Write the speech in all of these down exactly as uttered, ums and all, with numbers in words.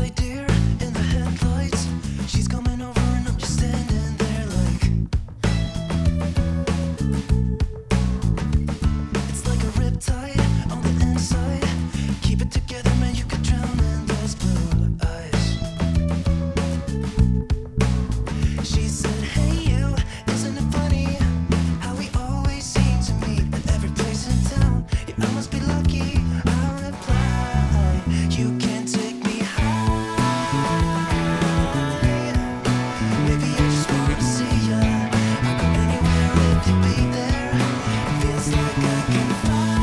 deer in the headlights. She's coming over and I'm just standing there like it's like a riptide on the inside. Keep it together, man, you could drown in those blue eyes. She said, hey you, isn't it funny how we always seem to meet at every place in town? Yeah, I must be lucky. I reply, you can take me high. Maybe I just wanna see ya. I'll go anywhere if you be there. Feels like I can fly.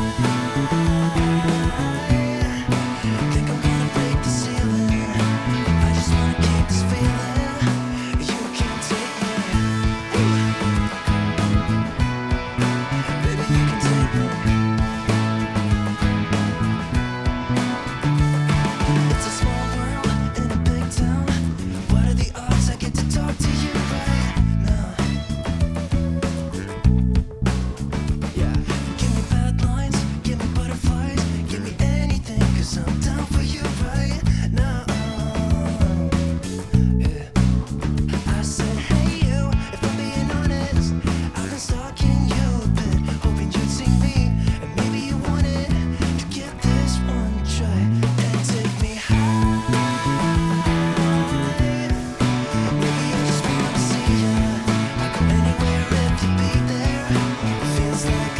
Think I'm gonna break the ceiling. I just wanna keep this feeling. You can take me. Baby, you can take me. It's a small world in a big town. What are the odds I get to talk to you right now? Yeah. Give me bad lines, give me butterflies, give me anything, cause I'm down for you right now. Yeah. I said, hey you, if I'm being honest, I've been stalking you a bit, hoping you'd see me, and maybe you wanted to give this one a try and take me high. Maybe I just wanna see ya. I'll go anywhere if you be there. Feels like